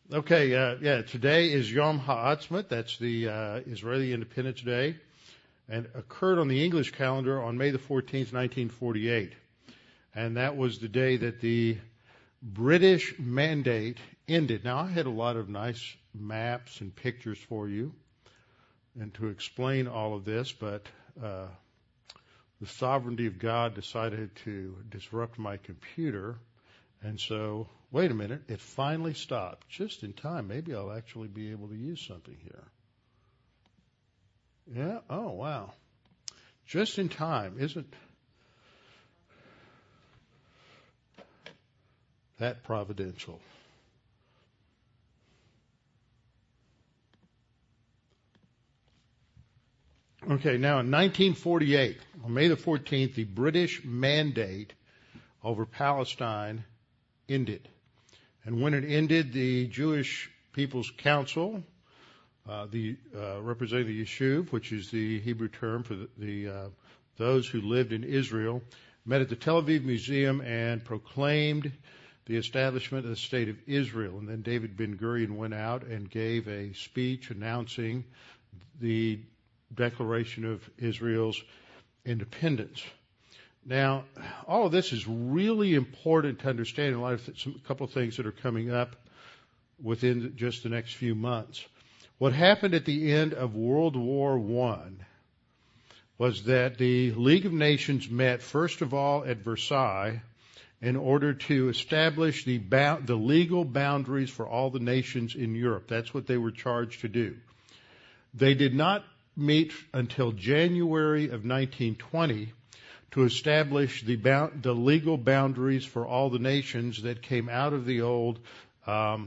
Today is Yom Ha'atzmaut. That's the Israeli Independence Day, and occurred on the English calendar on May the 14th, 1948. And that was the day that the British Mandate ended. Now, I had a lot of nice maps and pictures for you and to explain all of this, but the sovereignty of God decided to disrupt my computer. And so, wait a minute, it finally stopped just in time. Maybe I'll actually be able to use something here. Yeah, oh, wow. Just in time. Isn't that providential? Okay, now in 1948, on May the 14th, the British Mandate over Palestine ended. And when it ended, the Jewish People's Council, representing the Yishuv, which is the Hebrew term for those who lived in Israel, met at the Tel Aviv Museum and proclaimed the establishment of the State of Israel. And then David Ben-Gurion went out and gave a speech announcing the declaration of Israel's independence. Now, all of this is really important to understand in light of a couple of things that are coming up within just the next few months. What happened at the end of World War I was that the League of Nations met, first of all, at Versailles in order to establish the legal boundaries for all the nations in Europe. That's what they were charged to do. They did not meet until January of 1920 to establish the legal boundaries for all the nations that came out of the old, no,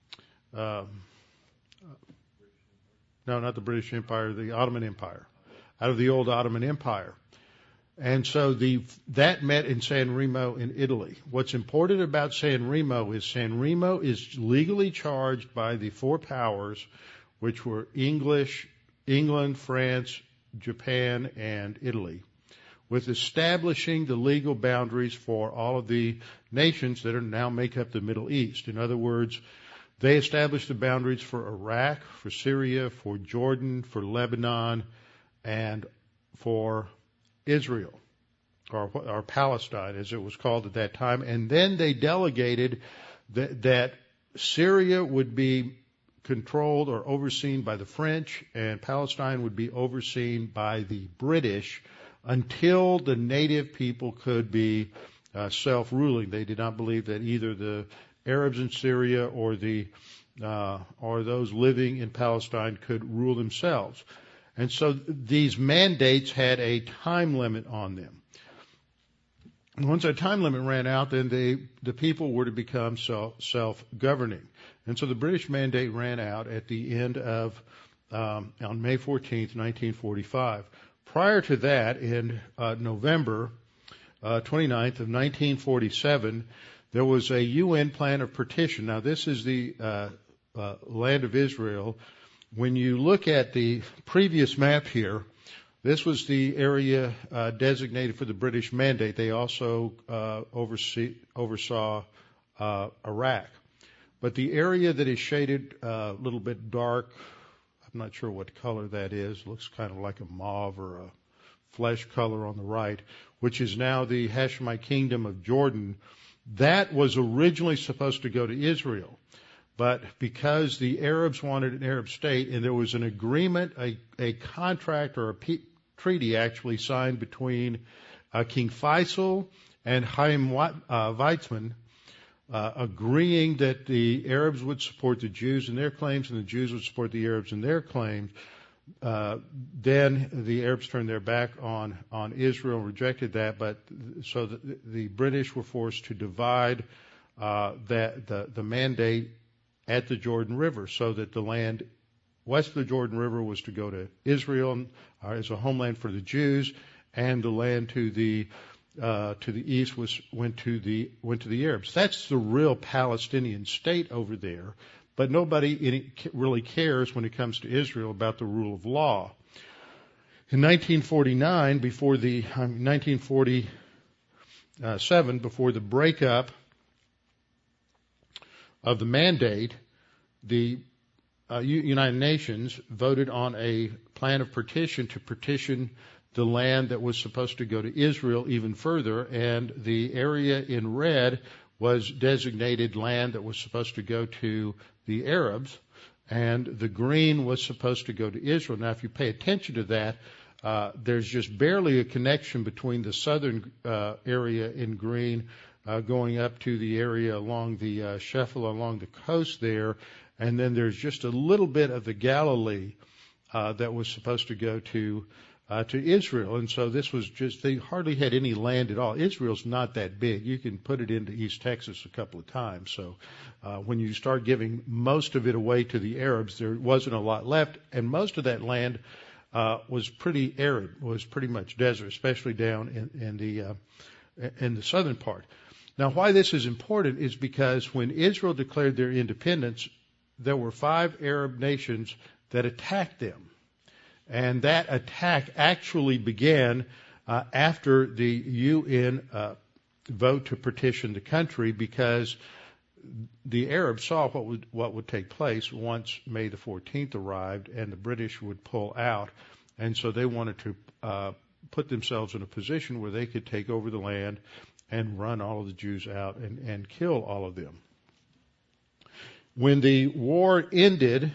not the British Empire, the Ottoman Empire, out of the old Ottoman Empire. And so that met in San Remo in Italy. What's important about San Remo is legally charged by the four powers, which were England, France, Japan, and Italy, with establishing the legal boundaries for all of the nations that are now make up the Middle East. In other words, they established the boundaries for Iraq, for Syria, for Jordan, for Lebanon, and for Israel, or Palestine, as it was called at that time. And then they delegated that Syria would be controlled or overseen by the French, and Palestine would be overseen by the British, until the native people could be self-ruling. They did not believe that either the Arabs in Syria or those living in Palestine could rule themselves. And so these mandates had a time limit on them. Once that time limit ran out, then the people were to become self-governing. And so the British Mandate ran out at the end of on May 14th, 1945. Prior to that, in November 29th of 1947, there was a UN plan of partition. Now, this is the land of Israel. When you look at the previous map here, this was the area designated for the British Mandate. They also oversaw Iraq. But the area that is shaded a little bit dark, I'm not sure what color that is. It looks kind of like a mauve or a flesh color on the right, which is now the Hashemite Kingdom of Jordan. That was originally supposed to go to Israel. But because the Arabs wanted an Arab state, and there was an agreement, a contract or a treaty actually signed between King Faisal and Chaim Weizmann, agreeing that the Arabs would support the Jews in their claims and the Jews would support the Arabs in their claims. Then the Arabs turned their back on Israel, rejected that, but so the British were forced to divide the mandate at the Jordan River, so that the land west of the Jordan River was to go to Israel as a homeland for the Jews, and the land to the east went to the Arabs. That's the real Palestinian state over there. But nobody really cares when it comes to Israel about the rule of law. In 1947, before the breakup of the mandate, the United Nations voted on a plan of partition to partition the land that was supposed to go to Israel even further, and the area in red was designated land that was supposed to go to the Arabs, and the green was supposed to go to Israel. Now, if you pay attention to that, there's just barely a connection between the southern area in green going up to the area along the Shephelah, along the coast there, and then there's just a little bit of the Galilee that was supposed to go to Israel. And so this was just, they hardly had any land at all. Israel's not that big. You can put it into East Texas a couple of times. So when you start giving most of it away to the Arabs, there wasn't a lot left, and most of that land was pretty arid, was pretty much desert, especially down in the southern part. Now, why this is important is because when Israel declared their independence, there were 5 Arab nations that attacked them. And that attack actually began after the UN vote to partition the country, because the Arabs saw what would take place once May the 14th arrived and the British would pull out. And so they wanted to put themselves in a position where they could take over the land and run all of the Jews out and kill all of them. When the war ended,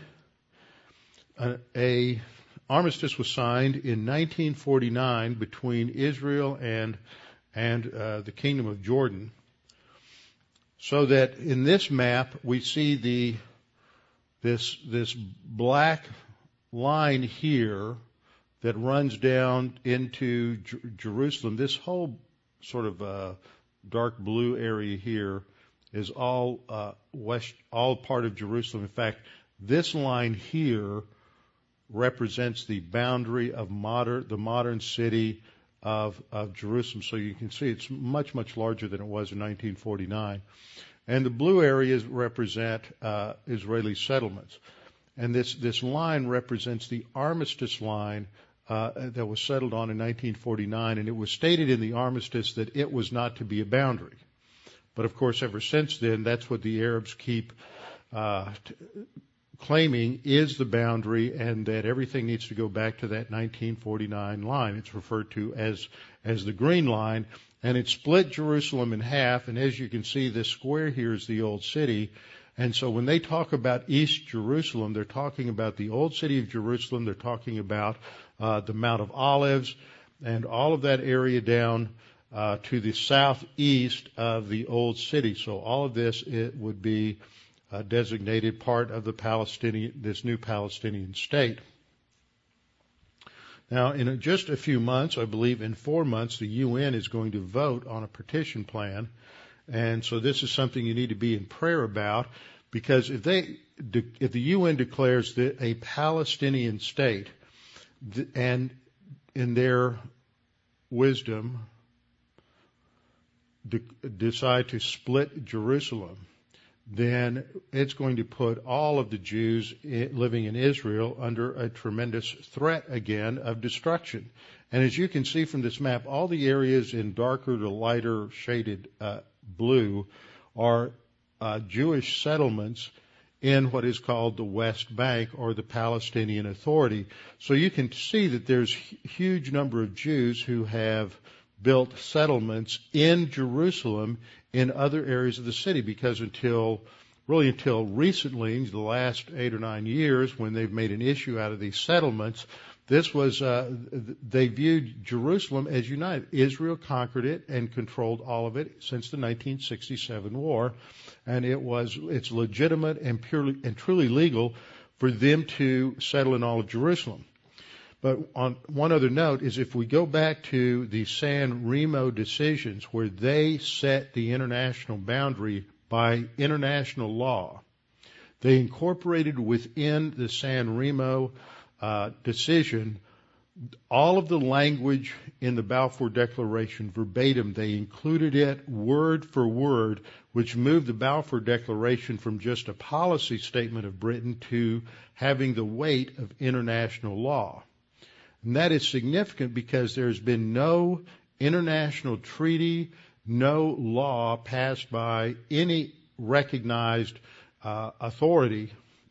a armistice was signed in 1949 between Israel and the Kingdom of Jordan, so that in this map we see this black line here that runs down into Jerusalem. This whole sort of dark blue area here is all all part of Jerusalem. In fact, this line here represents the boundary of the modern city of Jerusalem. So you can see it's much, much larger than it was in 1949. And the blue areas represent Israeli settlements. And this line represents the armistice line that was settled on in 1949, and it was stated in the armistice that it was not to be a boundary. But of course, ever since then, that's what the Arabs keep claiming is the boundary, and that everything needs to go back to that 1949 line. It's referred to as the green line, and it split Jerusalem in half. And as you can see, this square here is the old city. And so when they talk about East Jerusalem, they're talking about the old city of Jerusalem. They're talking about the Mount of Olives and all of that area down to the southeast of the old city. So all of this, it would be designated part of this new Palestinian state. Now, in just a few months, I believe in 4 months, the UN is going to vote on a partition plan. And so this is something you need to be in prayer about, because if the UN declares that a Palestinian state, and in their wisdom decide to split Jerusalem, then it's going to put all of the Jews living in Israel under a tremendous threat again of destruction. And as you can see from this map, all the areas in darker to lighter shaded blue are Jewish settlements in what is called the West Bank, or the Palestinian Authority. So you can see that there's a huge number of Jews who have built settlements in Jerusalem in other areas of the city, because until recently, the last 8 or 9 years, when they've made an issue out of these settlements, they viewed Jerusalem as united. Israel conquered it and controlled all of it since the 1967 war, and it's legitimate and purely and truly legal for them to settle in all of Jerusalem. But on one other note is, if we go back to the San Remo decisions, where they set the international boundary by international law, they incorporated within the San Remo decision all of the language in the Balfour Declaration verbatim. They included it word for word, which moved the Balfour Declaration from just a policy statement of Britain to having the weight of international law. And that is significant because there's been no international treaty, no law passed by any recognized authority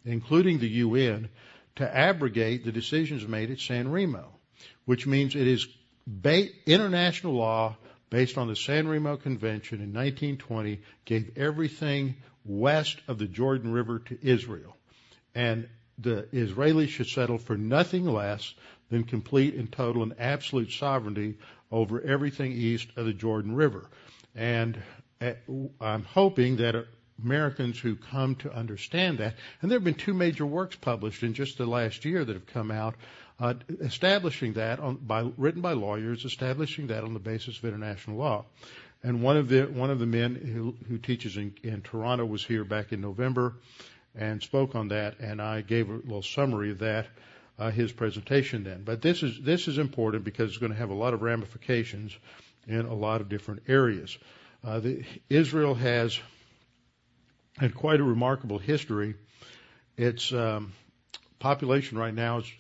including the UN, to abrogate the decisions made at San Remo, which means it is international law based on the San Remo Convention in 1920, gave everything west of the Jordan River to Israel. And the Israelis should settle for nothing less than complete and total and absolute sovereignty over everything east of the Jordan River. And I'm hoping that Americans who come to understand that, and there have been 2 major works published in just the last year that have come out, establishing that written by lawyers, establishing that on the basis of international law. And one of the men who teaches in Toronto was here back in November and spoke on that, and I gave a little summary of that, his presentation then. But this is important because it's going to have a lot of ramifications in a lot of different areas. Israel has had quite a remarkable history. Its population right now is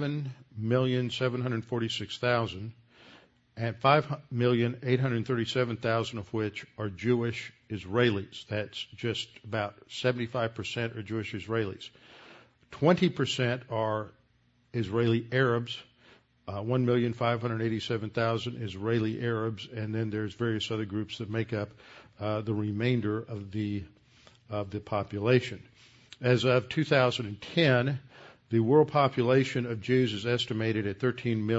7,746,000, and 5,837,000 of which are Jewish Israelis. That's just about 75% are Jewish Israelis. 20% are Israeli Arabs, 1,587,000 Israeli Arabs, and then there's various other groups that make up the remainder of the population. As of 2010, the world population of Jews is estimated at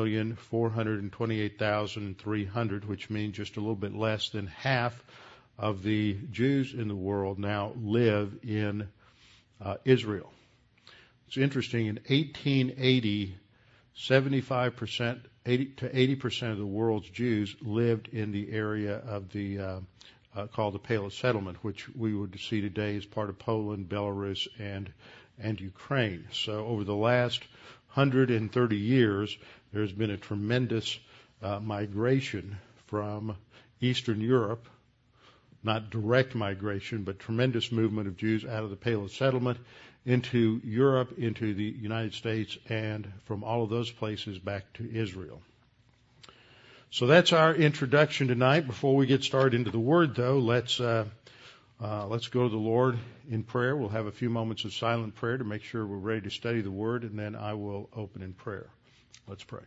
13,428,300, which means just a little bit less than half of the Jews in the world now live in Israel. It's interesting, in 1880, 75%, 80% of the world's Jews lived in the area of the called the Pale of Settlement, which we would see today as part of Poland, Belarus, and Ukraine. So over the last 130 years, there's been a tremendous migration from Eastern Europe, not direct migration, but tremendous movement of Jews out of the Pale of Settlement into Europe, into the United States, and from all of those places back to Israel. So that's our introduction tonight. Before we get started into the Word, though, let's go to the Lord in prayer. We'll have a few moments of silent prayer to make sure we're ready to study the Word, and then I will open in prayer. Let's pray.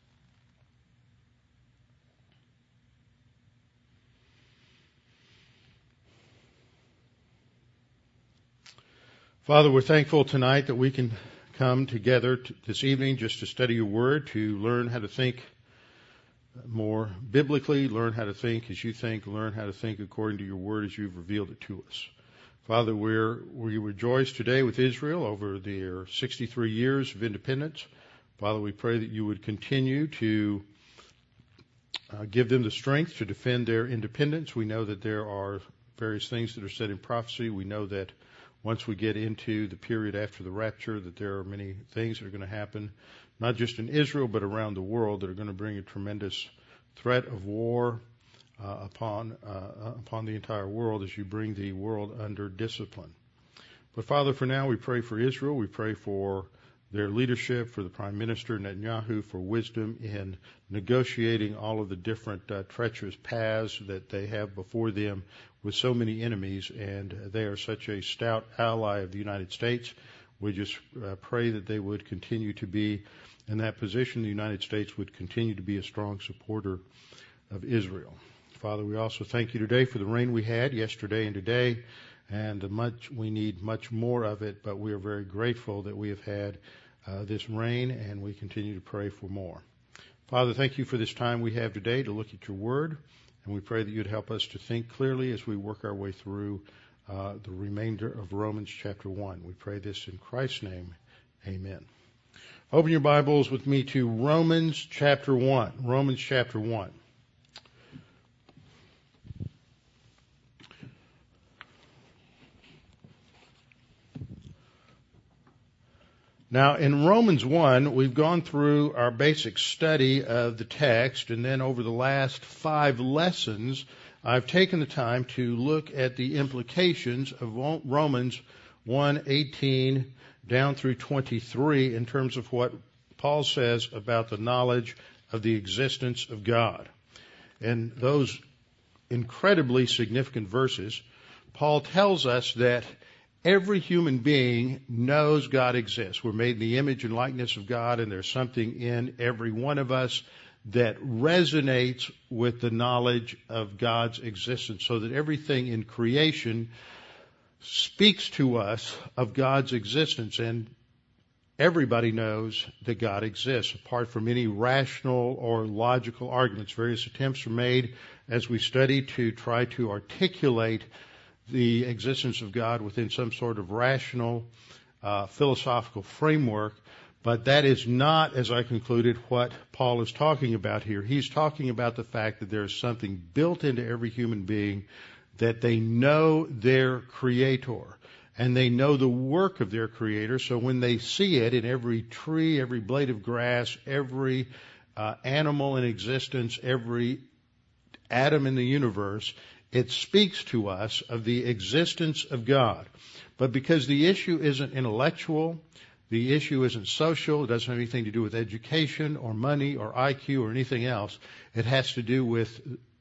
Father, we're thankful tonight that we can come together this evening just to study your Word, to learn how to think more biblically, learn how to think as you think, learn how to think according to your Word as you've revealed it to us. Father, we rejoice today with Israel over their 63 years of independence. Father, we pray that you would continue to give them the strength to defend their independence. We know that there are various things that are said in prophecy. We know that once we get into the period after the rapture, that there are many things that are going to happen, not just in Israel, but around the world, that are going to bring a tremendous threat of war upon the entire world as you bring the world under discipline. But Father, for now we pray for Israel. We pray for their leadership, for the Prime Minister Netanyahu, for wisdom in negotiating all of the different treacherous paths that they have before them with so many enemies, and they are such a stout ally of the United States. We just pray that they would continue to be in that position. The United States would continue to be a strong supporter of Israel. Father, we also thank you today for the rain we had yesterday and today, and we need much more of it, but we are very grateful that we have had this rain, and we continue to pray for more. Father, thank you for this time we have today to look at your word, and we pray that you'd help us to think clearly as we work our way through the remainder of Romans chapter 1. We pray this in Christ's name. Amen. Open your Bibles with me to Romans chapter 1. Romans chapter 1. Now, in Romans 1, we've gone through our basic study of the text, and then over the last 5 lessons, I've taken the time to look at the implications of Romans 1:18 down through 23 in terms of what Paul says about the knowledge of the existence of God. In those incredibly significant verses, Paul tells us that Every human being knows God exists. We're made in the image and likeness of God, and there's something in every one of us that resonates with the knowledge of God's existence, so that everything in creation speaks to us of God's existence. And everybody knows that God exists, apart from any rational or logical arguments. Various attempts are made as we study to try to articulate the existence of God within some sort of rational philosophical framework, but that is not, as I concluded, what Paul is talking about here. He's talking about the fact that there is something built into every human being, that they know their Creator, and they know the work of their Creator. So when they see it in every tree, every blade of grass, every animal in existence, every atom in the universe, it speaks to us of the existence of God. But because the issue isn't intellectual, the issue isn't social, it doesn't have anything to do with education or money or IQ or anything else, it has to do with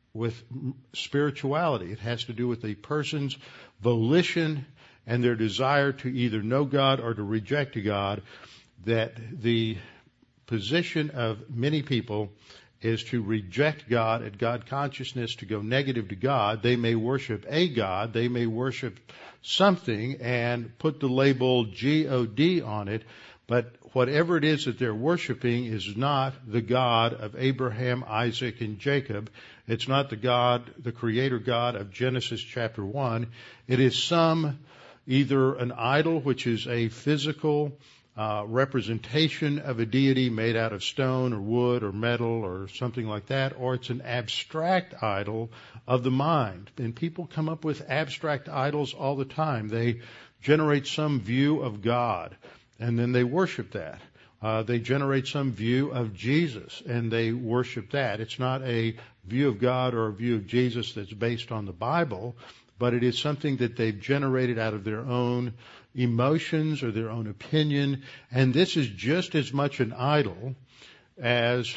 spirituality. It has to do with a person's volition and their desire to either know God or to reject God, that the position of many people is to reject God and God consciousness, to go negative to God. They may worship a God, they may worship something and put the label G-O-D on it, but whatever it is that they're worshiping is not the God of Abraham, Isaac, and Jacob. It's not the God, the Creator God of Genesis chapter 1. It is either an idol, which is a physical representation of a deity made out of stone or wood or metal or something like that, or it's an abstract idol of the mind. And people come up with abstract idols all the time. They generate some view of God, and then they worship that. They generate some view of Jesus, and they worship that. It's not a view of God or a view of Jesus that's based on the Bible, but it is something that they've generated out of their own emotions or their own opinion. And this is just as much an idol as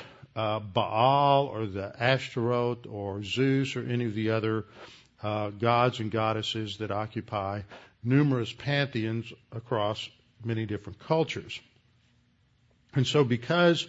Baal or the Ashtaroth or Zeus or any of the other gods and goddesses that occupy numerous pantheons across many different cultures. And so because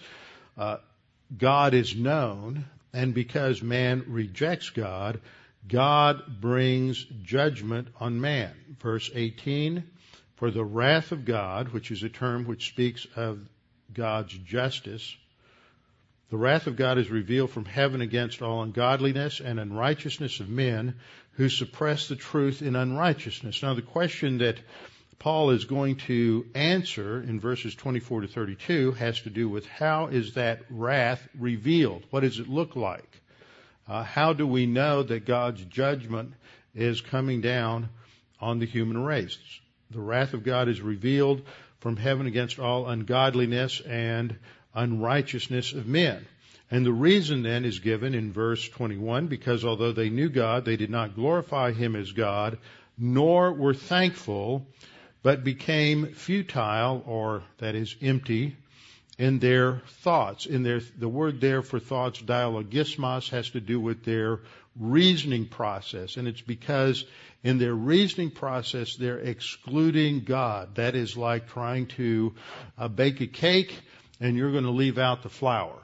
God is known and because man rejects God, God brings judgment on man. Verse 18, for the wrath of God, which is a term which speaks of God's justice, the wrath of God is revealed from heaven against all ungodliness and unrighteousness of men who suppress the truth in unrighteousness. Now the question that Paul is going to answer in verses 24 to 32 has to do with how is that wrath revealed? What does it look like? How do we know that God's judgment is coming down on the human race? The wrath of God is revealed from heaven against all ungodliness and unrighteousness of men. And the reason then is given in verse 21, because although they knew God, they did not glorify Him as God, nor were thankful, but became futile, or that is empty, in their thoughts. The word there for thoughts, dialogismos, has to do with their reasoning process. And it's because in their reasoning process, they're excluding God. That is like trying to bake a cake and you're going to leave out the flour.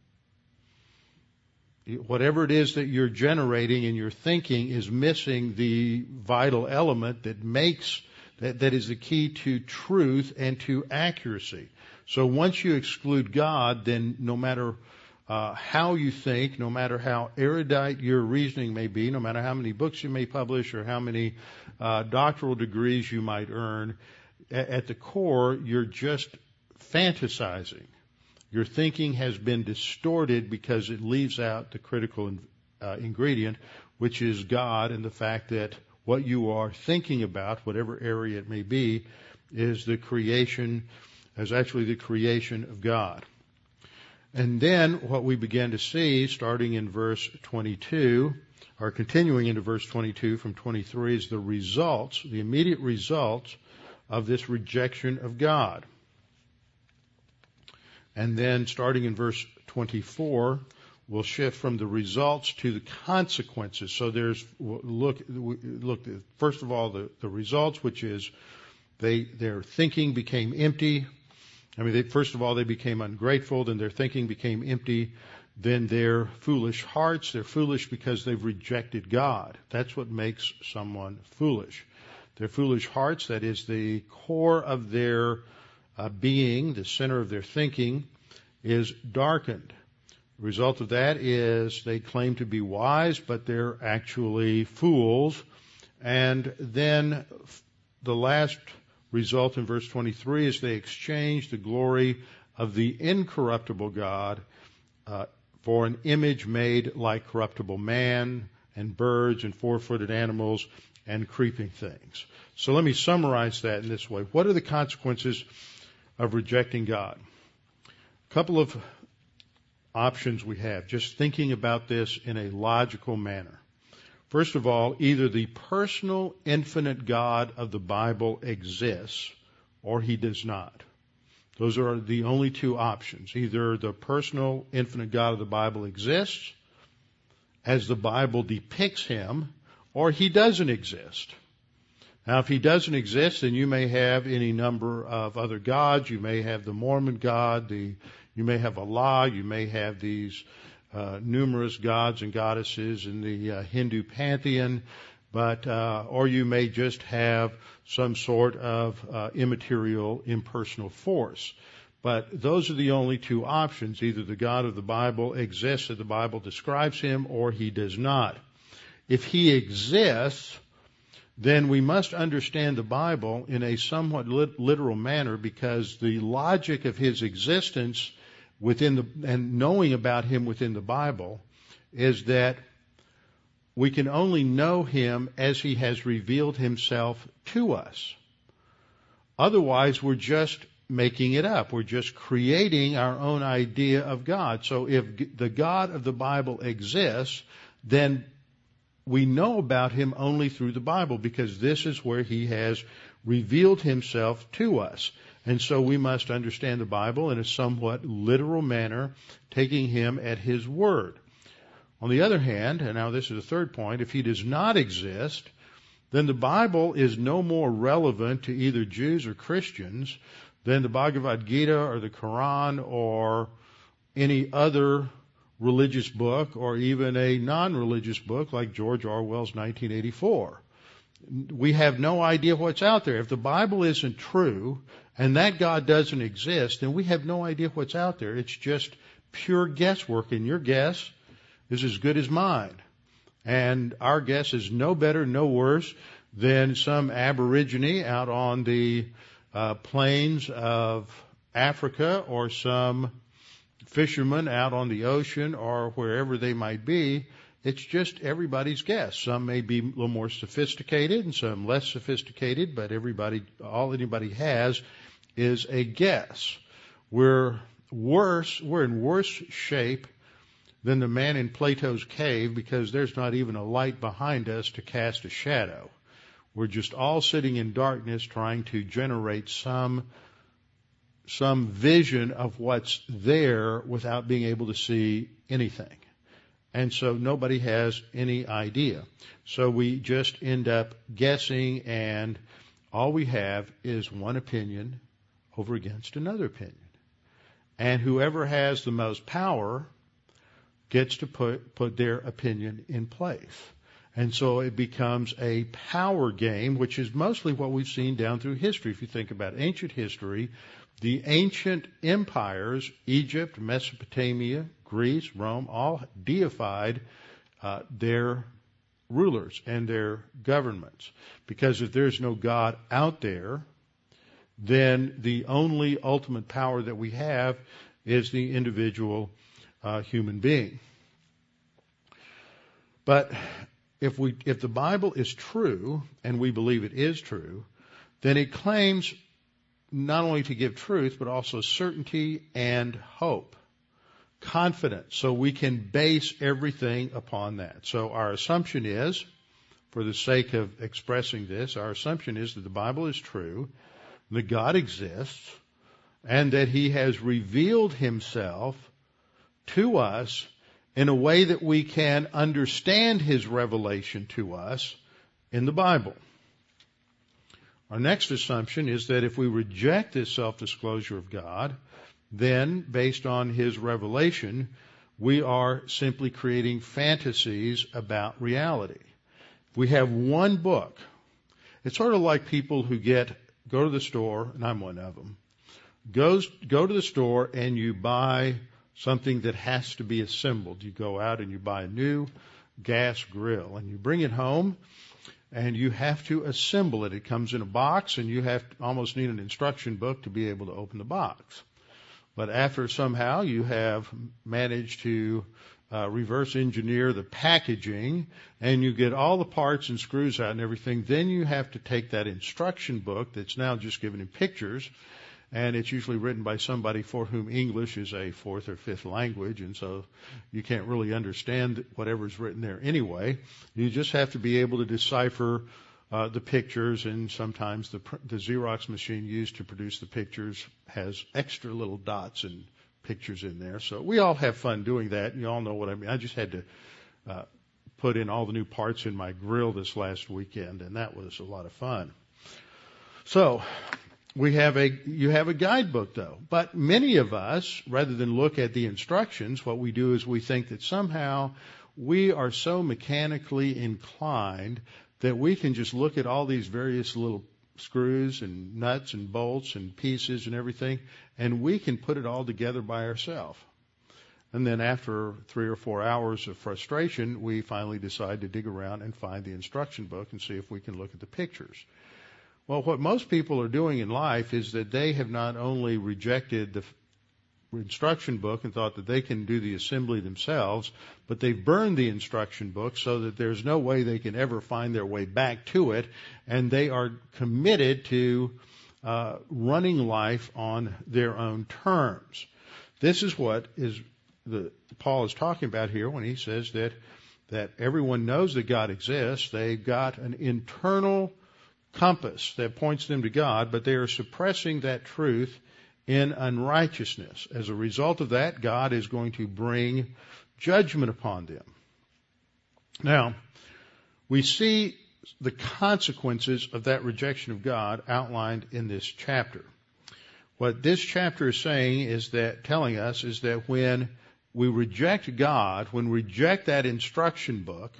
Whatever it is that you're generating in your thinking is missing the vital element that is the key to truth and to accuracy. So once you exclude God, then no matter how you think, no matter how erudite your reasoning may be, no matter how many books you may publish or how many doctoral degrees you might earn, at the core, you're just fantasizing. Your thinking has been distorted because it leaves out the critical ingredient, which is God, and the fact that what you are thinking about, whatever area it may be, is actually the creation of God. And then what we begin to see, starting in verse 22, or continuing into verse 22 from 23, is the immediate results of this rejection of God. And then starting in verse 24, will shift from the results to the consequences. So look first of all, the results, which is their thinking became empty. First of all, they became ungrateful, then their thinking became empty, then their foolish hearts. They're foolish because they've rejected God. That's what makes someone foolish. Their foolish hearts, that is the core of their being, the center of their thinking, is darkened. The result of that is they claim to be wise, but they're actually fools. And then the last result in verse 23 is they exchange the glory of the incorruptible God for an image made like corruptible man and birds and four-footed animals and creeping things. So let me summarize that in this way. What are the consequences of rejecting God? A couple of options we have, just thinking about this in a logical manner. First of all, either the personal, infinite God of the Bible exists or he does not. Those are the only two options. Either the personal, infinite God of the Bible exists as the Bible depicts him, or he doesn't exist. Now, if he doesn't exist, then you may have any number of other gods. You may have the Mormon God, you may have Allah, you may have these numerous gods and goddesses in the Hindu pantheon, or you may just have some sort of immaterial, impersonal force. But those are the only two options. Either the God of the Bible exists as the Bible describes him, or he does not. If he exists, then we must understand the Bible in a somewhat literal manner, because the logic of his existence and knowing about him within the Bible is that we can only know him as he has revealed himself to us. Otherwise, we're just making it up. We're just creating our own idea of God. So if the God of the Bible exists, then we know about him only through the Bible, because this is where he has revealed himself to us. And so we must understand the Bible in a somewhat literal manner, taking him at his word. On the other hand, and now this is the third point, if he does not exist, then the Bible is no more relevant to either Jews or Christians than the Bhagavad Gita or the Quran or any other religious book, or even a non-religious book like George Orwell's 1984. We have no idea what's out there. If the Bible isn't true and that God doesn't exist, then we have no idea what's out there. It's just pure guesswork, and your guess is as good as mine. And our guess is no better, no worse than some aborigine out on the plains of Africa, or some fishermen out on the ocean, or wherever they might be. It's just everybody's guess. Some may be a little more sophisticated and some less sophisticated, but all anybody has is a guess. We're in worse shape than the man in Plato's cave, because there's not even a light behind us to cast a shadow. We're just all sitting in darkness trying to generate some vision of what's there without being able to see anything. And so nobody has any idea. So we just end up guessing, and all we have is one opinion over against another opinion. And whoever has the most power gets to put their opinion in place. And so it becomes a power game, which is mostly what we've seen down through history. If you think about ancient history, the ancient empires, Egypt, Mesopotamia, Greece, Rome, all deified their rulers and their governments. Because if there's no God out there, then the only ultimate power that we have is the individual human being. But if the Bible is true, and we believe it is true, then it claims not only to give truth, but also certainty and hope, confidence, so we can base everything upon that. So our assumption is, for the sake of expressing this, our assumption is that the Bible is true, that God exists, and that he has revealed himself to us in a way that we can understand His revelation to us in the Bible. Our next assumption is that if we reject this self-disclosure of God, then, based on His revelation, we are simply creating fantasies about reality. We have one book. It's sort of like people who go to the store, and I'm one of them, go to the store and you buy something that has to be assembled. You go out and you buy a new gas grill, and you bring it home, and you have to assemble it. It comes in a box, and you almost need an instruction book to be able to open the box. But after somehow you have managed to reverse engineer the packaging, and you get all the parts and screws out and everything, then you have to take that instruction book that's now just given in pictures, and it's usually written by somebody for whom English is a fourth or fifth language, and so you can't really understand whatever's written there anyway. You just have to be able to decipher the pictures, and sometimes the Xerox machine used to produce the pictures has extra little dots and pictures in there. So we all have fun doing that. You all know what I mean. I just had to put in all the new parts in my grill this last weekend, and that was a lot of fun. So you have a guidebook, though. But many of us, rather than look at the instructions, what we do is we think that somehow we are so mechanically inclined that we can just look at all these various little screws and nuts and bolts and pieces and everything, and we can put it all together by ourselves. And then after 3 or 4 hours of frustration, we finally decide to dig around and find the instruction book and see if we can look at the pictures. Well, what most people are doing in life is that they have not only rejected the instruction book and thought that they can do the assembly themselves, but they've burned the instruction book so that there's no way they can ever find their way back to it, and they are committed to running life on their own terms. This is what Paul is talking about here when he says that everyone knows that God exists. They've got an internal compass that points them to God, but they are suppressing that truth in unrighteousness. As a result of that, God is going to bring judgment upon them. Now, we see the consequences of that rejection of God outlined in this chapter. What this chapter is telling us is that when we reject God, when we reject that instruction book,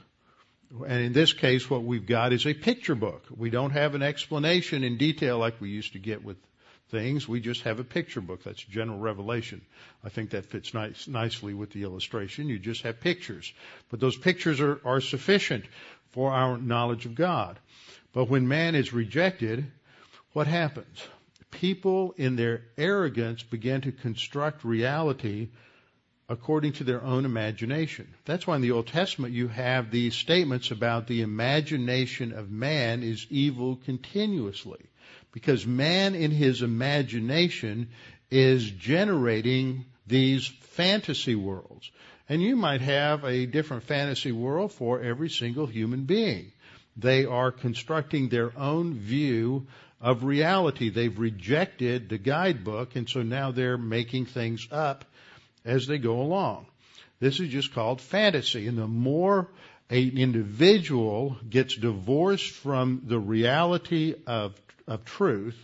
and in this case what we've got is a picture book. We don't have an explanation in detail like we used to get with things. We just have a picture book. That's general revelation. I think that fits nicely with the illustration. You just have pictures. But those pictures are sufficient for our knowledge of God. But when man is rejected, what happens? People in their arrogance begin to construct reality according to their own imagination. That's why in the Old Testament you have these statements about the imagination of man is evil continuously. Because man in his imagination is generating these fantasy worlds. And you might have a different fantasy world for every single human being. They are constructing their own view of reality. They've rejected the guidebook, and so now they're making things up as they go along. This is just called fantasy. And the more an individual gets divorced from the reality of truth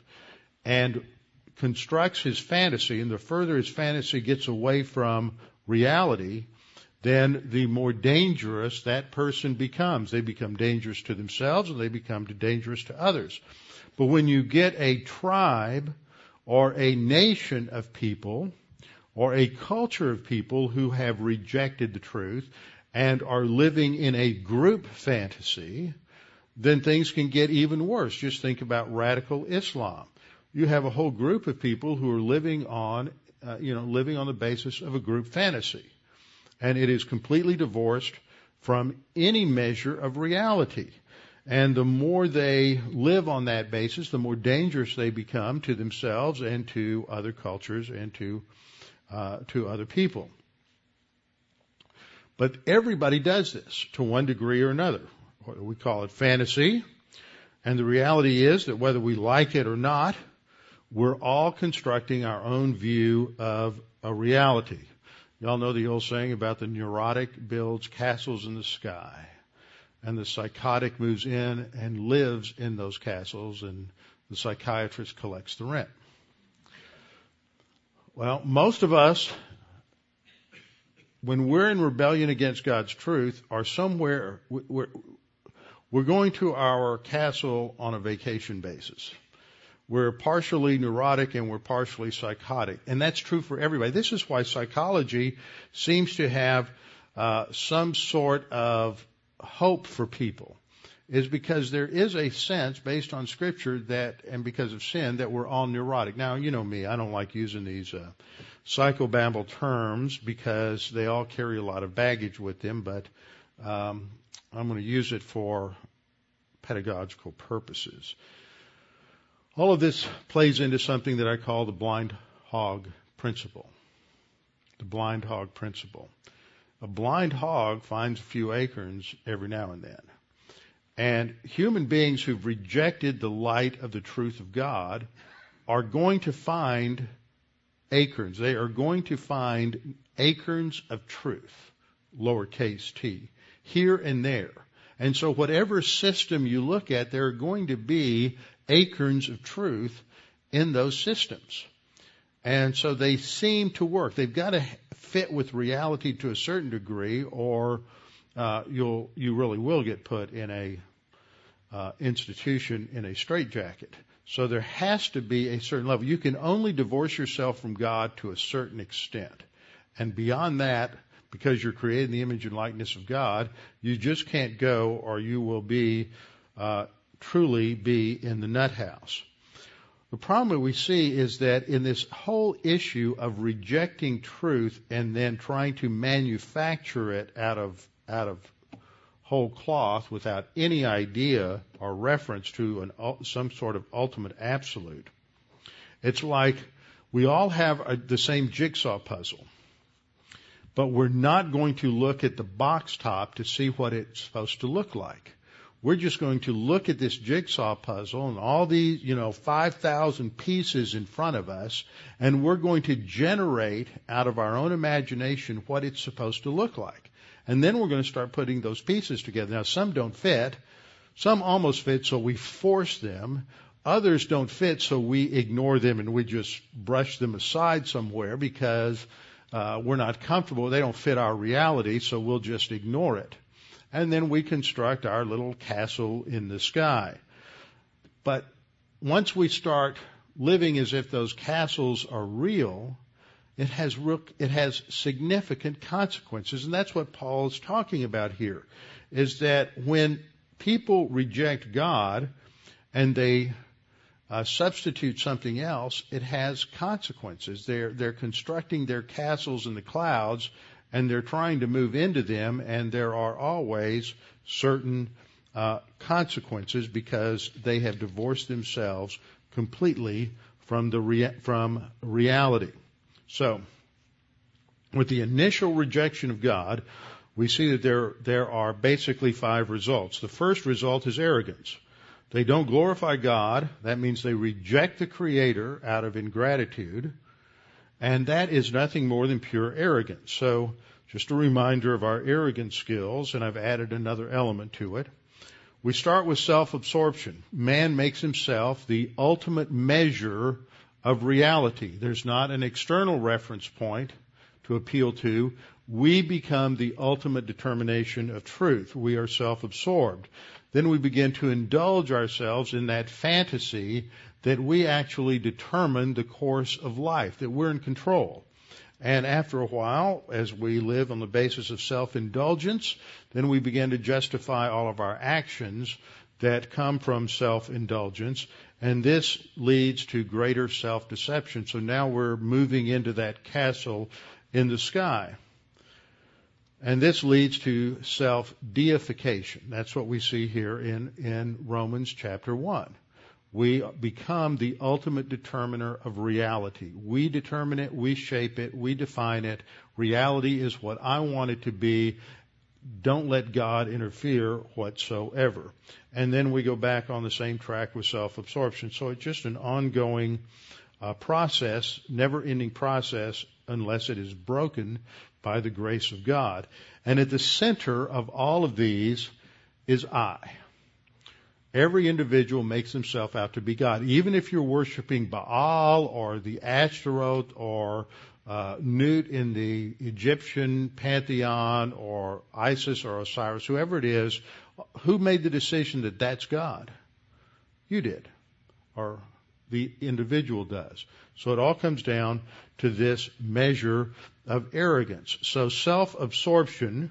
and constructs his fantasy, and the further his fantasy gets away from reality, then the more dangerous that person becomes. They become dangerous to themselves, and they become dangerous to others. But when you get a tribe or a nation of people or a culture of people who have rejected the truth and are living in a group fantasy, then things can get even worse. Just think about radical Islam. You have a whole group of people who are living on the basis of a group fantasy. And it is completely divorced from any measure of reality. And the more they live on that basis, the more dangerous they become to themselves and to other cultures and to other people. But everybody does this to one degree or another. We call it fantasy. And the reality is that whether we like it or not, we're all constructing our own view of a reality. Y'all know the old saying about the neurotic builds castles in the sky, and the psychotic moves in and lives in those castles, and the psychiatrist collects the rent. Well, most of us, when we're in rebellion against God's truth, are somewhere, we're going to our castle on a vacation basis. We're partially neurotic and we're partially psychotic. And that's true for everybody. This is why psychology seems to have some sort of hope for people, is because there is a sense based on Scripture that, and because of sin, that we're all neurotic. Now, you know me, I don't like using these psychobabble terms because they all carry a lot of baggage with them, but I'm going to use it for pedagogical purposes. All of this plays into something that I call the blind hog principle. The blind hog principle. A blind hog finds a few acorns every now and then. And human beings who've rejected the light of the truth of God are going to find acorns. They are going to find acorns of truth, lowercase t, here and there. And so whatever system you look at, there are going to be acorns of truth in those systems. And so they seem to work. They've got to fit with reality to a certain degree, or you really will get put in a institution in a straitjacket. So there has to be a certain level. You can only divorce yourself from God to a certain extent. And beyond that, because you're created in the image and likeness of God, you just can't go, or you will be truly be in the nut house. The problem that we see is that in this whole issue of rejecting truth and then trying to manufacture it out of whole cloth without any idea or reference to some sort of ultimate absolute, it's like we all have the same jigsaw puzzle, but we're not going to look at the box top to see what it's supposed to look like. We're just going to look at this jigsaw puzzle and all these, 5,000 pieces in front of us, and we're going to generate out of our own imagination what it's supposed to look like. And then we're going to start putting those pieces together. Now, some don't fit. Some almost fit, so we force them. Others don't fit, so we ignore them and we just brush them aside somewhere because we're not comfortable. They don't fit our reality, so we'll just ignore it. And then we construct our little castle in the sky. But once we start living as if those castles are real, it has significant consequences. And that's what Paul is talking about here, is that when people reject God and they substitute something else, it has consequences. They're constructing their castles in the clouds, and they're trying to move into them, and there are always certain consequences because they have divorced themselves completely from reality. So, with the initial rejection of God, we see that there are basically 5 results. The first result is arrogance. They don't glorify God. That means they reject the Creator out of ingratitude. And that is nothing more than pure arrogance. So, just a reminder of our arrogant skills, and I've added another element to it. We start with self-absorption. Man makes himself the ultimate measure of reality. There's not an external reference point to appeal to. We become the ultimate determination of truth. We are self-absorbed. Then we begin to indulge ourselves in that fantasy that we actually determine the course of life, that we're in control. And after a while, as we live on the basis of self-indulgence, then we begin to justify all of our actions that come from self-indulgence, and this leads to greater self-deception. So now we're moving into that castle in the sky. And this leads to self-deification. That's what we see here in Romans chapter 1. We become the ultimate determiner of reality. We determine it, we shape it, we define it. Reality is what I want it to be. Don't let God interfere whatsoever. And then we go back on the same track with self-absorption. So it's just an ongoing process, never-ending process unless it is broken by the grace of God. And at the center of all of these is I. Every individual makes himself out to be God. Even if you're worshiping Baal or the Ashtaroth or Nut in the Egyptian pantheon or Isis or Osiris, whoever it is, who made the decision that that's God? You did, or the individual does. So it all comes down to this measure of arrogance. So self-absorption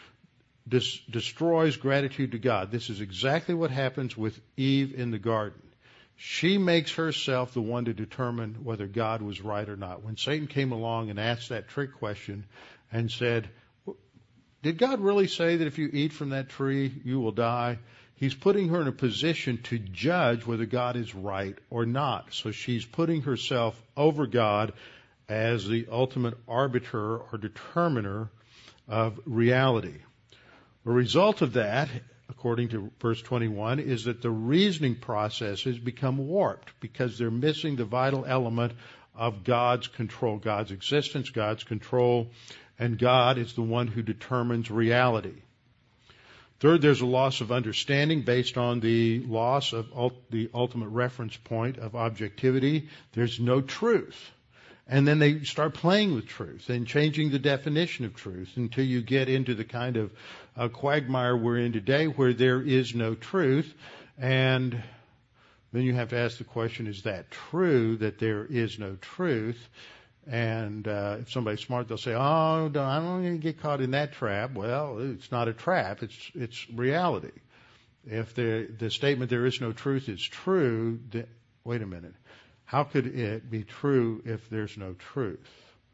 destroys gratitude to God. This is exactly what happens with Eve in the garden. She makes herself the one to determine whether God was right or not. When Satan came along and asked that trick question and said, did God really say that if you eat from that tree, you will die? He's putting her in a position to judge whether God is right or not. So she's putting herself over God as the ultimate arbiter or determiner of reality. The result of that, according to verse 21, is that the reasoning processes become warped because they're missing the vital element of God's control, God's existence, God's control, and God is the one who determines reality. Third, there's a loss of understanding based on the loss of the ultimate reference point of objectivity. There's no truth. And then they start playing with truth and changing the definition of truth until you get into the kind of quagmire we're in today where there is no truth. And then you have to ask the question, is that true that there is no truth? And if somebody's smart, they'll say, oh, I don't want to get caught in that trap. Well, it's not a trap. It's reality. If the statement there is no truth is true, then, wait a minute. How could it be true if there's no truth?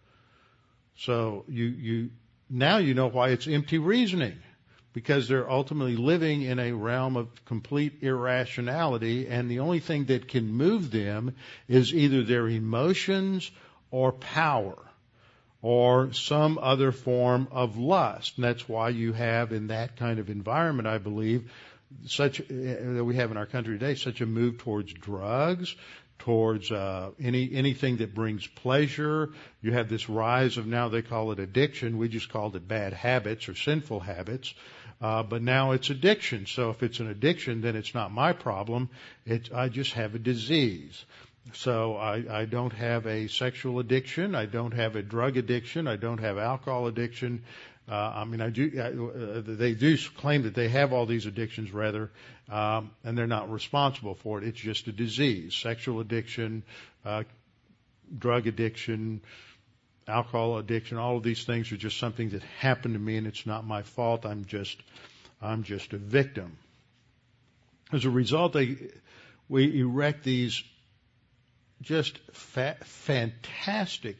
So now you know why it's empty reasoning, because they're ultimately living in a realm of complete irrationality, and the only thing that can move them is either their emotions or power or some other form of lust. And that's why you have in that kind of environment, I believe, that we have in our country today, such a move towards drugs, towards anything that brings pleasure. You have this rise of, now they call it addiction. We just called it bad habits or sinful habits. But now it's addiction. So if it's an addiction, then it's not my problem. I just have a disease. So I don't have a sexual addiction. I don't have a drug addiction. I don't have alcohol addiction. They do claim that they have all these addictions, rather, and they're not responsible for it. It's just a disease. Sexual addiction, drug addiction, alcohol addiction, all of these things are just something that happened to me, and it's not my fault. I'm just a victim. As a result, we erect these just fantastic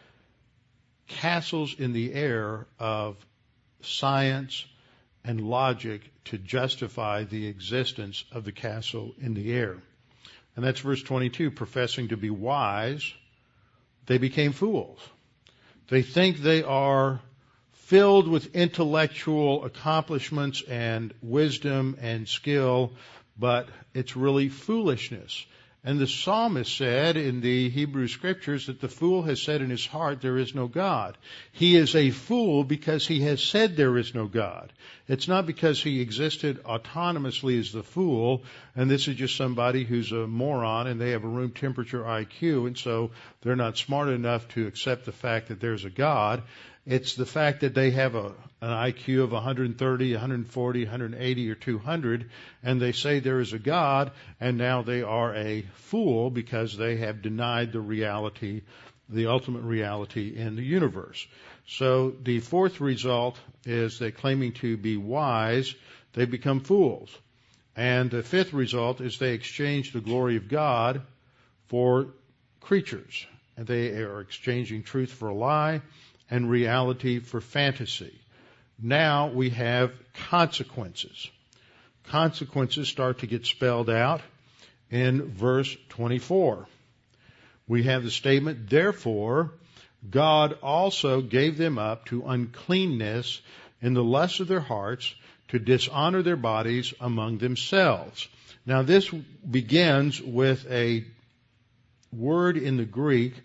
castles in the air of science and logic to justify the existence of the castle in the air. And that's verse 22, professing to be wise, they became fools. They think they are filled with intellectual accomplishments and wisdom and skill, but it's really foolishness. And the psalmist said in the Hebrew Scriptures that the fool has said in his heart, there is no God. He is a fool because he has said there is no God. It's not because he existed autonomously as the fool, and this is just somebody who's a moron and they have a room temperature IQ, and so they're not smart enough to accept the fact that there's a God. It's the fact that they have an IQ of 130, 140, 180, or 200, and they say there is a God, and now they are a fool because they have denied the reality, the ultimate reality in the universe. So the fourth result is that claiming to be wise, they become fools. And the fifth result is they exchange the glory of God for creatures. And they are exchanging truth for a lie and reality for fantasy. Now we have consequences. Consequences start to get spelled out in verse 24. We have the statement, therefore, God also gave them up to uncleanness in the lust of their hearts to dishonor their bodies among themselves. Now this begins with a word in the Greek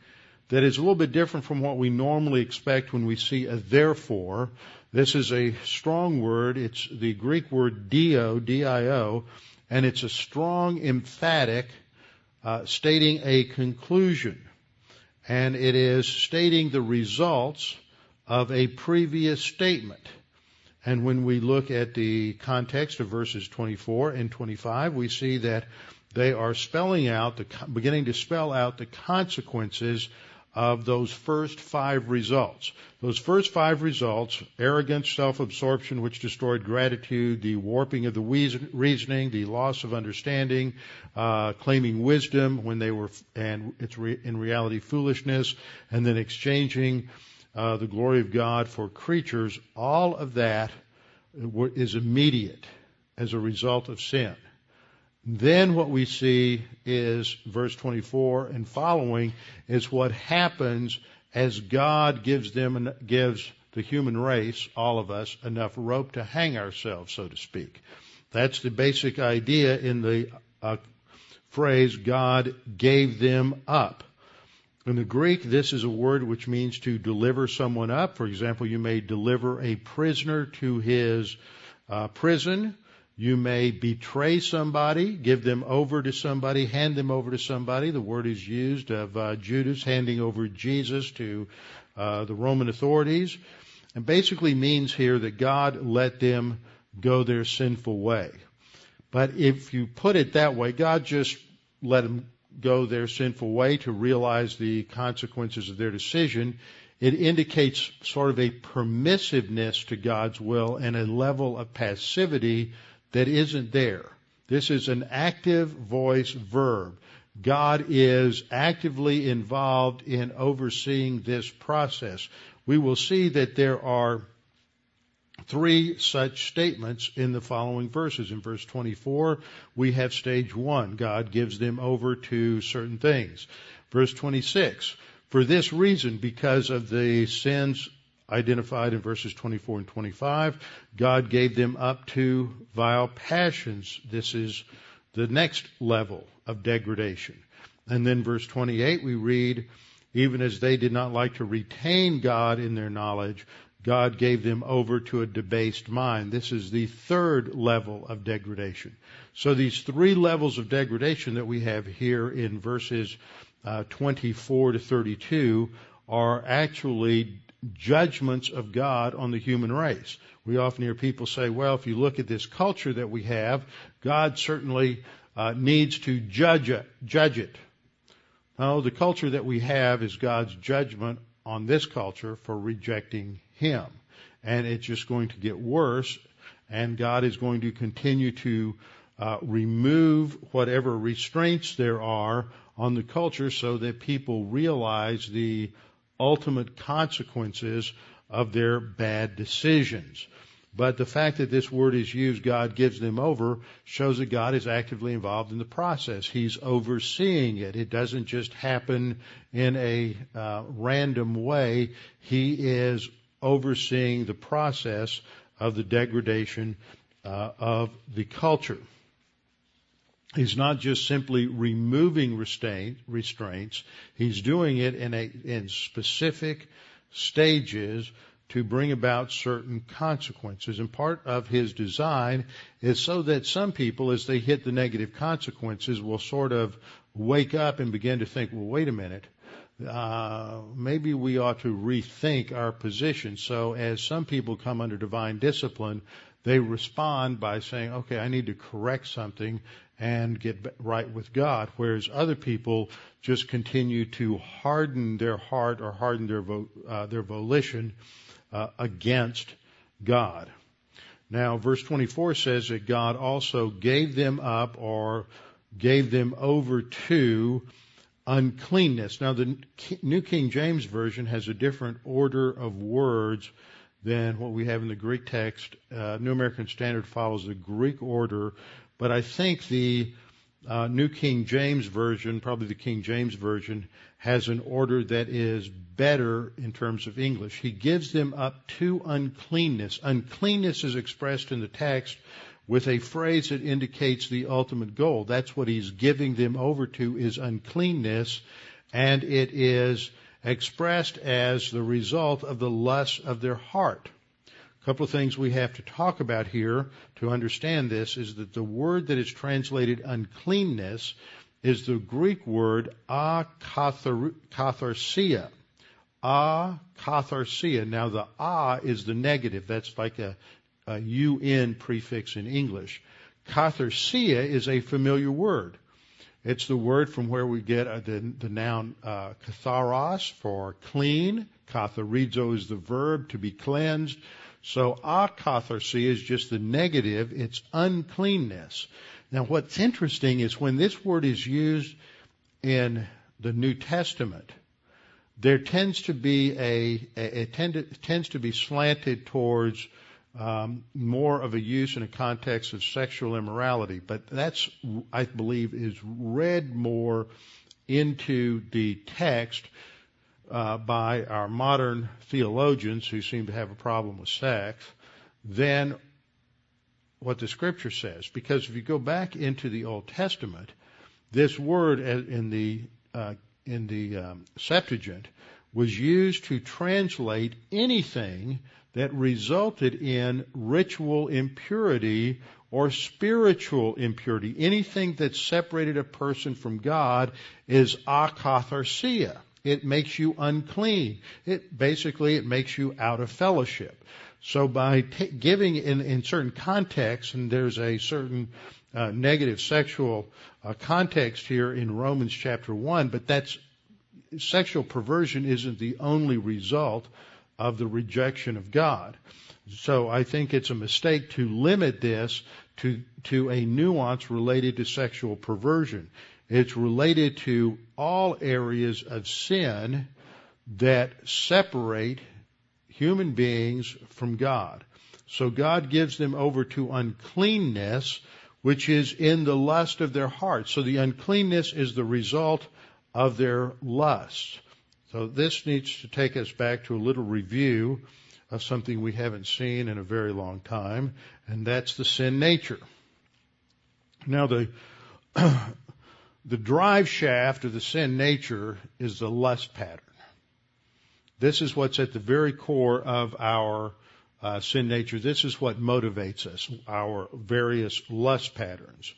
that is a little bit different from what we normally expect when we see a therefore. This is a strong word. It's the Greek word dio, D-I-O, and it's a strong, emphatic, stating a conclusion. And it is stating the results of a previous statement. And when we look at the context of verses 24 and 25, we see that they are beginning to spell out the consequences of those first 5 results. Those first 5 results: arrogance, self-absorption, which destroyed gratitude, the warping of the reasoning, the loss of understanding, claiming wisdom when they were, and it's in reality foolishness, and then exchanging the glory of God for creatures. All of that is immediate as a result of sin. Then what we see is verse 24 and following is what happens as God gives the human race, all of us, enough rope to hang ourselves, so to speak. That's the basic idea in the phrase, God gave them up. In the Greek, this is a word which means to deliver someone up. For example, you may deliver a prisoner to his prison. You may betray somebody, give them over to somebody, hand them over to somebody. The word is used of Judas handing over Jesus to the Roman authorities. And basically means here that God let them go their sinful way. But if you put it that way, God just let them go their sinful way to realize the consequences of their decision. It indicates sort of a permissiveness to God's will and a level of passivity that isn't there. This is an active voice verb. God is actively involved in overseeing this process. We will see that there are 3 such statements in the following verses. In verse 24, we have stage 1. God gives them over to certain things. Verse 26, for this reason, because of the sins identified in verses 24 and 25, God gave them up to vile passions. This is the next level of degradation. And then verse 28, we read, even as they did not like to retain God in their knowledge, God gave them over to a debased mind. This is the 3rd level of degradation. So these 3 levels of degradation that we have here in verses 24 to 32 are actually judgments of God on the human race. We often hear people say, well, if you look at this culture that we have, God certainly needs to judge it. No, the culture that we have is God's judgment on this culture for rejecting Him. And it's just going to get worse, and God is going to continue to remove whatever restraints there are on the culture so that people realize the ultimate consequences of their bad decisions. But the fact that this word is used, God gives them over, shows that God is actively involved in the process. He's overseeing it. It doesn't just happen in a random way. He is overseeing the process of the degradation of the culture. He's not just simply removing restraints. He's doing it in specific stages to bring about certain consequences. And part of His design is so that some people, as they hit the negative consequences, will sort of wake up and begin to think, well, wait a minute, maybe we ought to rethink our position. So as some people come under divine discipline, they respond by saying, okay, I need to correct something and get right with God, whereas other people just continue to harden their heart or harden their volition against God. Now, verse 24 says that God also gave them up or gave them over to uncleanness. Now, the New King James Version has a different order of words than what we have in the Greek text. New American Standard follows the Greek order, but I think the New King James Version, probably the King James Version, has an order that is better in terms of English. He gives them up to uncleanness. Uncleanness is expressed in the text with a phrase that indicates the ultimate goal. That's what He's giving them over to, is uncleanness, and it is expressed as the result of the lust of their heart. A couple of things we have to talk about here to understand this is that the word that is translated uncleanness is the Greek word akatharsia. Akatharsia. Now the is the negative. That's like a un prefix in English. Katharsia is a familiar word. It's the word from where we get the noun katharos for clean. Katharizo is the verb to be cleansed. So akatharsia is just the negative. It's uncleanness. Now what's interesting is when this word is used in the New Testament, there tends to be it tends to be slanted towards more of a use in a context of sexual immorality, but that's, I believe, is read more into the text by our modern theologians who seem to have a problem with sex than what the Scripture says. Because if you go back into the Old Testament, this word in the Septuagint was used to translate anything that resulted in ritual impurity or spiritual impurity. Anything that separated a person from God is akatharsia. It makes you unclean. It makes you out of fellowship. So by giving in certain contexts, and there's a certain negative sexual context here in Romans chapter 1, but that's sexual perversion isn't the only result of the rejection of God. So I think it's a mistake to limit this to a nuance related to sexual perversion. It's related to all areas of sin that separate human beings from God. So God gives them over to uncleanness, which is in the lust of their heart. So the uncleanness is the result of their lust. So this needs to take us back to a little review of something we haven't seen in a very long time, and that's the sin nature. Now the drive shaft of the sin nature is the lust pattern. This is what's at the very core of our sin nature. This is what motivates us, our various lust patterns.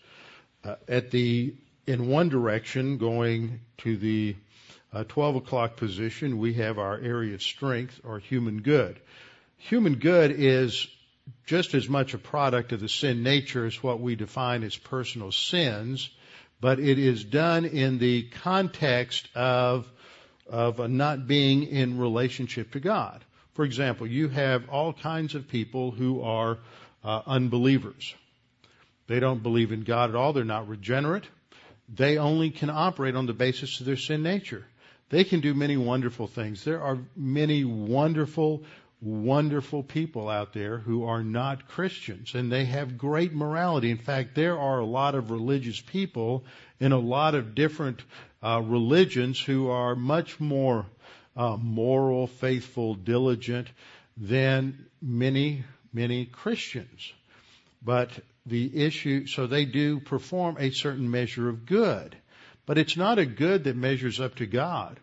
In one direction, going to the 12 o'clock position, we have our area of strength, or human good. Human good is just as much a product of the sin nature as what we define as personal sins, but it is done in the context of not being in relationship to God. For example, you have all kinds of people who are unbelievers. They don't believe in God at all. They're not regenerate. They only can operate on the basis of their sin nature. They can do many wonderful things. There are many wonderful, wonderful people out there who are not Christians, and they have great morality. In fact, there are a lot of religious people in a lot of different religions who are much more moral, faithful, diligent than many, many Christians. But the issue, so they do perform a certain measure of good. But it's not a good that measures up to God.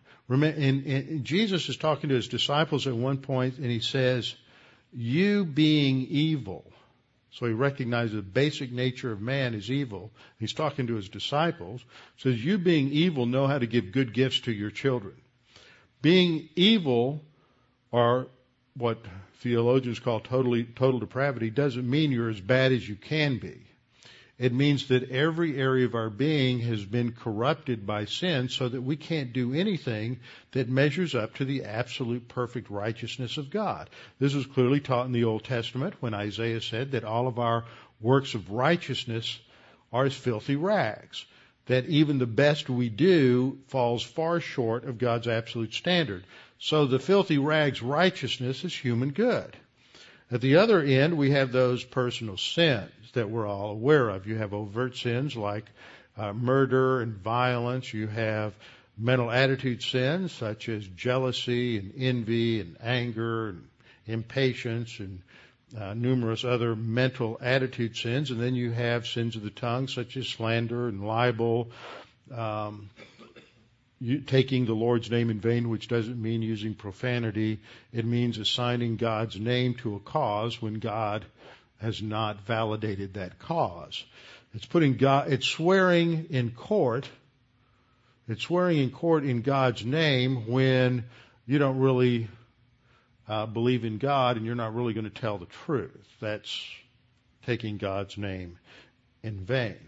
Jesus is talking to his disciples at one point, and he says, you being evil. So he recognizes the basic nature of man is evil. He's talking to his disciples. Says, you being evil know how to give good gifts to your children. Being evil, or what theologians call total depravity, doesn't mean you're as bad as you can be. It means that every area of our being has been corrupted by sin so that we can't do anything that measures up to the absolute perfect righteousness of God. This was clearly taught in the Old Testament when Isaiah said that all of our works of righteousness are as filthy rags, that even the best we do falls far short of God's absolute standard. So the filthy rags righteousness is human good. At the other end, we have those personal sins that we're all aware of. You have overt sins like murder and violence. You have mental attitude sins such as jealousy and envy and anger and impatience and numerous other mental attitude sins. And then you have sins of the tongue such as slander and libel, taking the Lord's name in vain, which doesn't mean using profanity. It means assigning God's name to a cause when God has not validated that cause. It's swearing in court. It's swearing in court in God's name when you don't really believe in God and you're not really going to tell the truth. That's taking God's name in vain.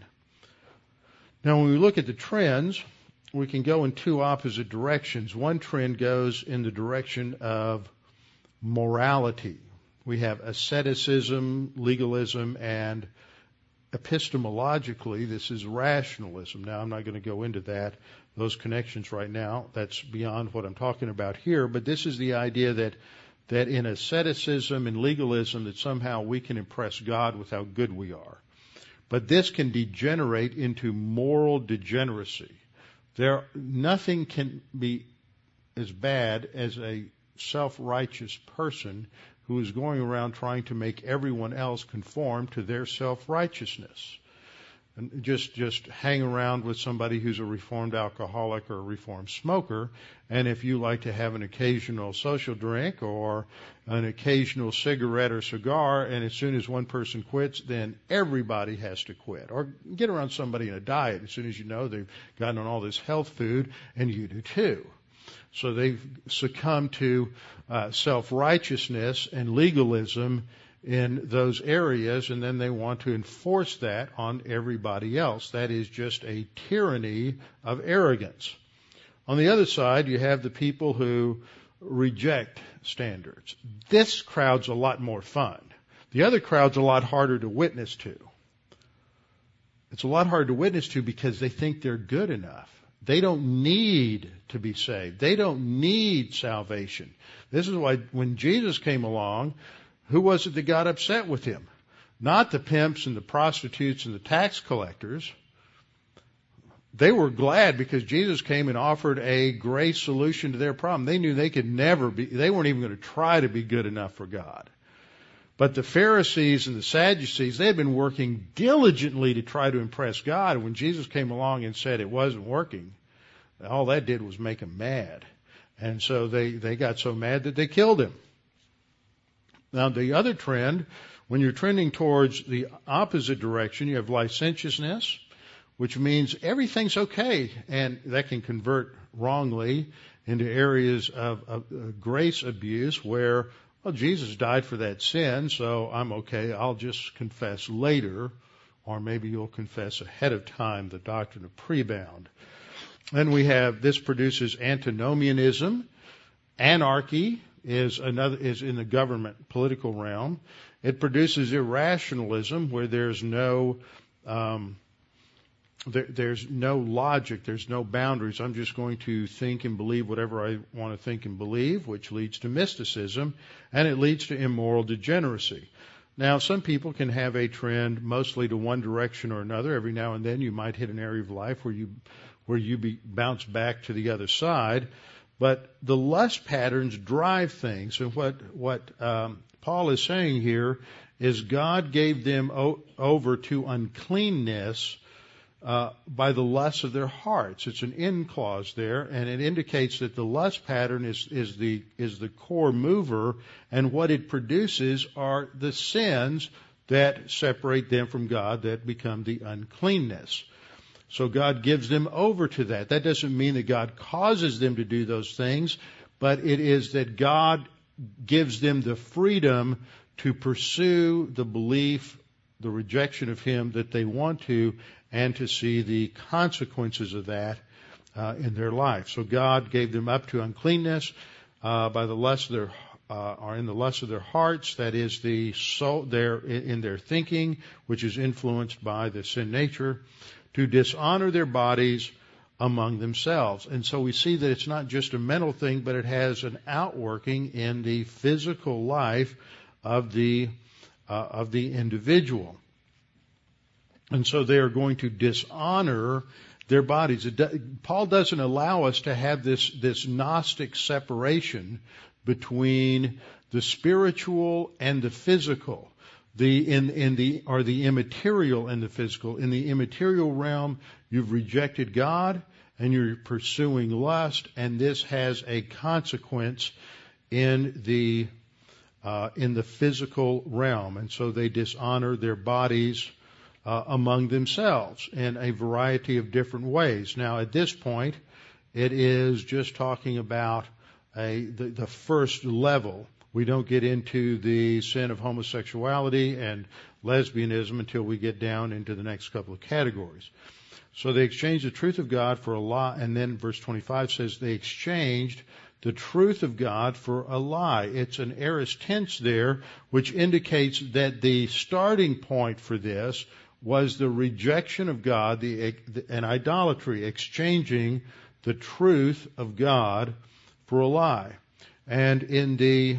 Now, when we look at the trends, we can go in two opposite directions. One trend goes in the direction of morality. We have asceticism, legalism, and epistemologically, this is rationalism. Now, I'm not going to go into those connections right now. That's beyond what I'm talking about here. But this is the idea that in asceticism and legalism, that somehow we can impress God with how good we are. But this can degenerate into moral degeneracy. Nothing can be as bad as a self-righteous person who is going around trying to make everyone else conform to their self-righteousness. And just hang around with somebody who's a reformed alcoholic or a reformed smoker, and if you like to have an occasional social drink or an occasional cigarette or cigar, and as soon as one person quits, then everybody has to quit. Or get around somebody in a diet as soon as you know they've gotten on all this health food, and you do too. So they've succumbed to self-righteousness and legalism in those areas, and then they want to enforce that on everybody else. That is just a tyranny of arrogance. On the other side, you have the people who reject standards. This crowd's a lot more fun. The other crowd's a lot harder to witness to. It's a lot harder to witness to because they think they're good enough. They don't need to be saved. They don't need salvation. This is why when Jesus came along, who was it that got upset with him? Not the pimps and the prostitutes and the tax collectors. They were glad because Jesus came and offered a grace solution to their problem. They knew they weren't even going to try to be good enough for God. But the Pharisees and the Sadducees, they had been working diligently to try to impress God. And when Jesus came along and said it wasn't working, all that did was make them mad. And so they got so mad that they killed him. Now, the other trend, when you're trending towards the opposite direction, you have licentiousness, which means everything's okay, and that can convert wrongly into areas of grace abuse where, well, Jesus died for that sin, so I'm okay, I'll just confess later, or maybe you'll confess ahead of time, the doctrine of prebound. Then we have, this produces antinomianism. Anarchy is in the government political realm. It produces irrationalism, where there's no logic, there's no boundaries. I'm just going to think and believe whatever I want to think and believe, which leads to mysticism, and it leads to immoral degeneracy. Now, some people can have a trend mostly to one direction or another. Every now and then you might hit an area of life where you bounce back to the other side. But the lust patterns drive things. And what Paul is saying here is God gave them over to uncleanness by the lust of their hearts. It's an in clause there, and it indicates that the lust pattern is the core mover, and what it produces are the sins that separate them from God, that become the uncleanness. So God gives them over to that. That doesn't mean that God causes them to do those things, but it is that God gives them the freedom to pursue the belief, the rejection of Him that they want to, and to see the consequences of that in their life. So God gave them up to uncleanness by the lust of their are in the lust of their hearts, that is the soul, in their thinking, which is influenced by the sin nature, to dishonor their bodies among themselves. And so we see that it's not just a mental thing, but it has an outworking in the physical life of the individual. And so they are going to dishonor their bodies. Paul doesn't allow us to have this Gnostic separation between the spiritual and the physical, the immaterial and the physical. In the immaterial realm, you've rejected God, and you're pursuing lust, and this has a consequence in the physical realm, and so they dishonor their bodies among themselves in a variety of different ways. Now, at this point, it is just talking about the first level. We don't get into the sin of homosexuality and lesbianism until we get down into the next couple of categories. So they exchanged the truth of God for a lie, and then verse 25 says they exchanged the truth of God for a lie. It's an aorist tense there, which indicates that the starting point for this was the rejection of God and idolatry, exchanging the truth of God for a lie. And in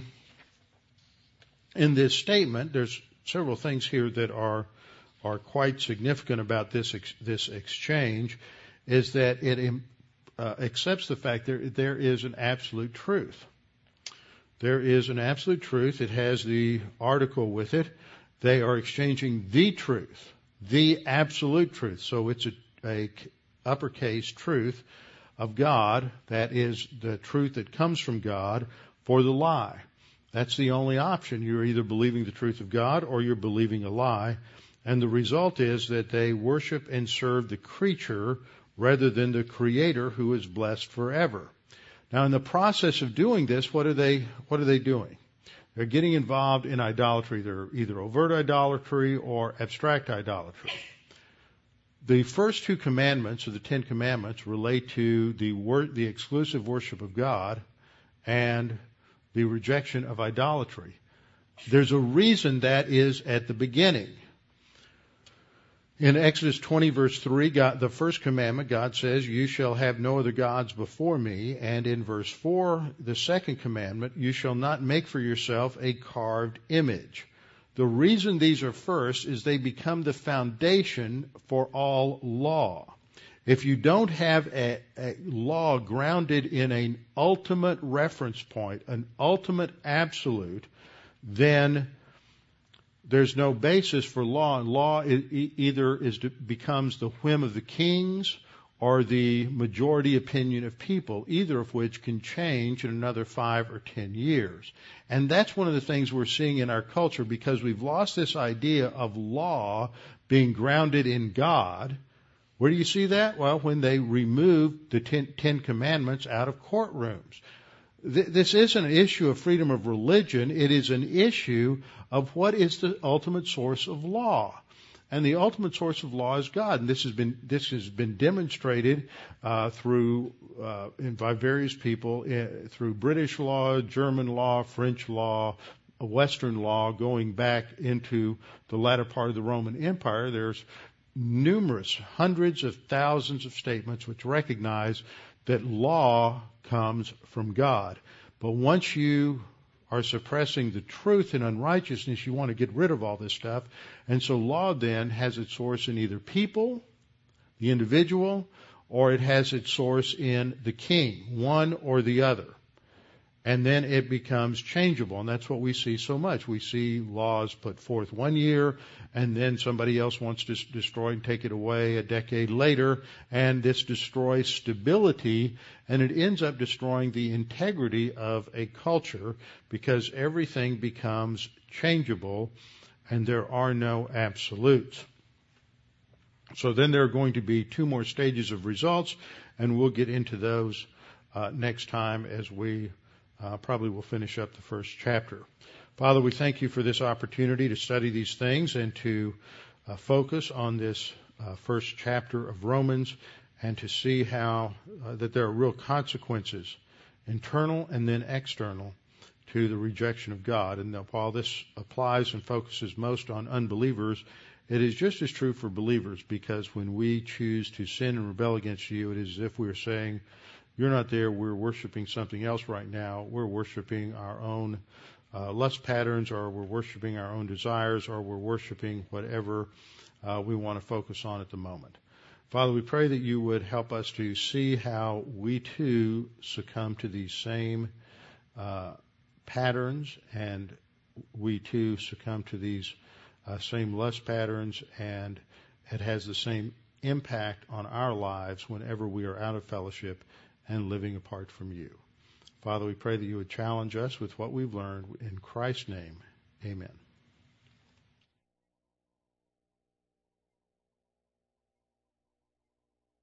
this statement, there's several things here that are quite significant about this exchange, is that it accepts the fact there is an absolute truth. There is an absolute truth. It has the article with it. They are exchanging the truth, the absolute truth. So it's a uppercase truth of God, that is the truth that comes from God, for the lie. That's the only option. You're either believing the truth of God or you're believing a lie. And the result is that they worship and serve the creature rather than the Creator, who is blessed forever. Now, in the process of doing this, what are they doing? They're getting involved in idolatry. They're either overt idolatry or abstract idolatry. The first two commandments of the Ten Commandments relate to the exclusive worship of God and the rejection of idolatry. There's a reason that is at the beginning. In Exodus 20, verse 3, the first commandment, God says, "You shall have no other gods before me." And in verse 4, the second commandment, "You shall not make for yourself a carved image." The reason these are first is they become the foundation for all law. If you don't have a law grounded in an ultimate reference point, an ultimate absolute, then there's no basis for law, and law either becomes the whim of the kings or the majority opinion of people, either of which can change in another 5 or 10 years. And that's one of the things we're seeing in our culture, because we've lost this idea of law being grounded in God. Where do you see that? Well, when they removed the Ten Commandments out of courtrooms. This isn't an issue of freedom of religion. It is an issue of what is the ultimate source of law. And the ultimate source of law is God. And this has been demonstrated by various people through British law, German law, French law, Western law, going back into the latter part of the Roman Empire. There's numerous, hundreds of thousands of statements which recognize that law comes from God. But once you are suppressing the truth and unrighteousness, you want to get rid of all this stuff. And so law then has its source in either people, the individual, or it has its source in the king, one or the other. And then it becomes changeable, and that's what we see so much. We see laws put forth one year, and then somebody else wants to destroy and take it away a decade later, and this destroys stability, and it ends up destroying the integrity of a culture, because everything becomes changeable, and there are no absolutes. So then there are going to be 2 more stages of results, and we'll get into those next time as we probably will finish up the first chapter. Father, we thank you for this opportunity to study these things and to focus on this first chapter of Romans, and to see how that there are real consequences, internal and then external, to the rejection of God. And while this applies and focuses most on unbelievers, it is just as true for believers, because when we choose to sin and rebel against you, it is as if we are saying, "You're not there, we're worshiping something else right now. We're worshiping our own lust patterns, or we're worshiping our own desires, or we're worshiping whatever we want to focus on at the moment." Father, we pray that you would help us to see how we too succumb to these same patterns, and we too succumb to these same lust patterns, and it has the same impact on our lives whenever we are out of fellowship and living apart from you. Father, we pray that you would challenge us with what we've learned. In Christ's name, amen.